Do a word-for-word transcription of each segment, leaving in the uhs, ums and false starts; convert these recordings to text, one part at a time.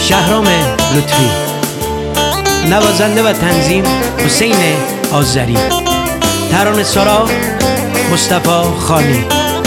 شهرام لطفی، نوازنده و تنظیم حسین آذری، ترانه سرا مصطفی خانی.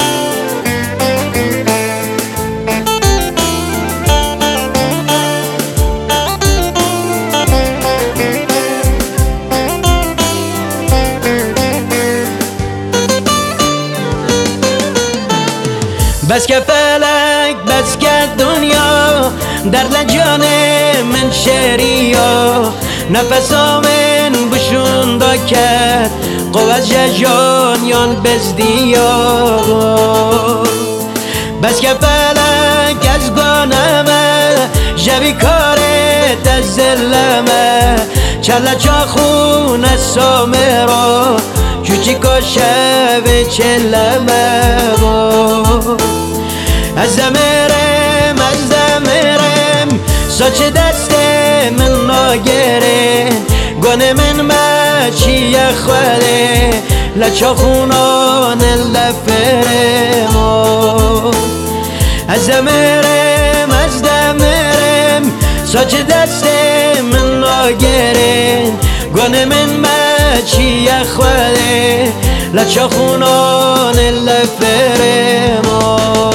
بس که فلک بس که دنیا در لجان من شریا نفسا من بشوندا کرد قوز جان یان بزدیا. بس که فلک از گانمه جوی کارت از زلمه چلا چاخون از سامرا چوچی کاشه و چلمه. از دمرم از دمرم ساچ دست من ناگرن گونه من مچی خوده لچا خونان لفرم. از دمرم از دمرم ساچ دست من ناگرن گونه من مچی خوده لچا خونان لفرم.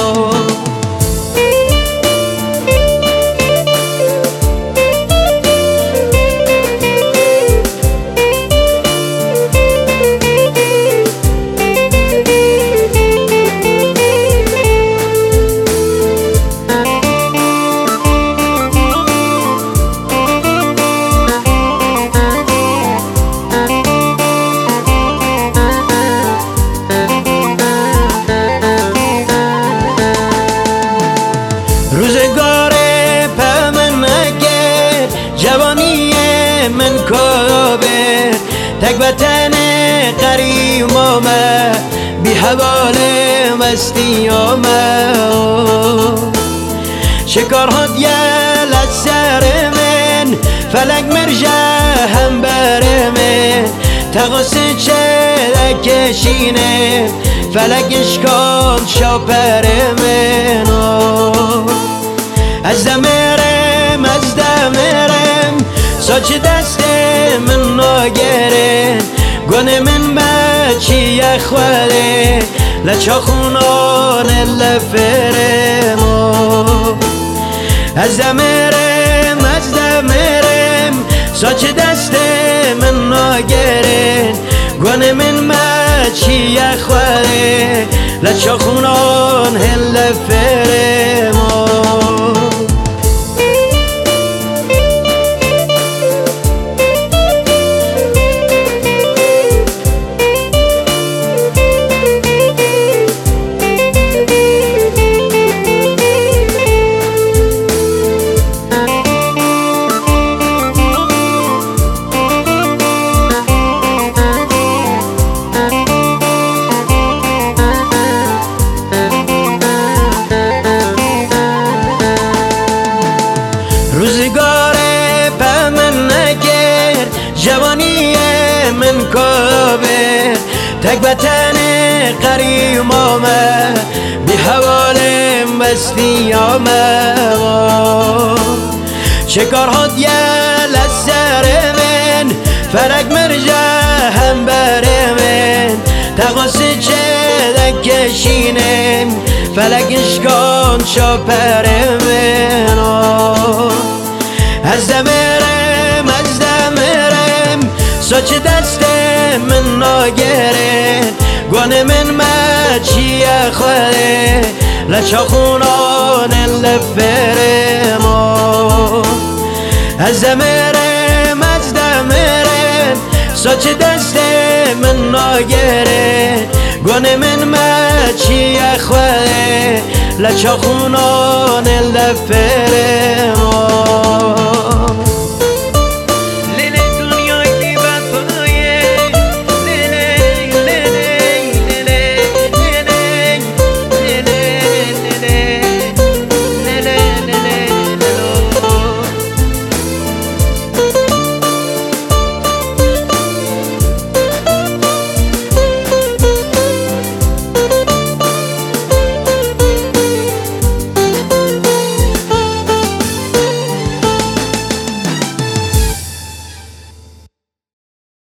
روزگار پا من نگیر جوانی من کابر تک وطن قریم آمد بی حوال مستی آمد. شکار ها دیل از سر من فلک مرجع هم بر من تقاس چه کشینه فلک اشکال شاپر من. از دمرم از دمرم ساچ دست من ناگرن گونه من بچی خوده لچا خونان لفرم. از دمرم از دمرم ساچ دست من ناگرن گونه من بچی خوده لچا خونان لفرم. روزگار پا من نگیر جوانی من کابر تک وطن قریم آمد بی حوال مستی آمد. شکار ها دیل از سر من فرق مرجع هم بر من تقاس چه کشینم فلک اشکان شاپر من. از دمرم از دمرم ساچ دست من ناگرن گونه من مچی خوده لچا خونان لفرم. از دمرم از دمرم ساچ دست من ناگرن گونه من مچی خوده لچا خونان لفرم.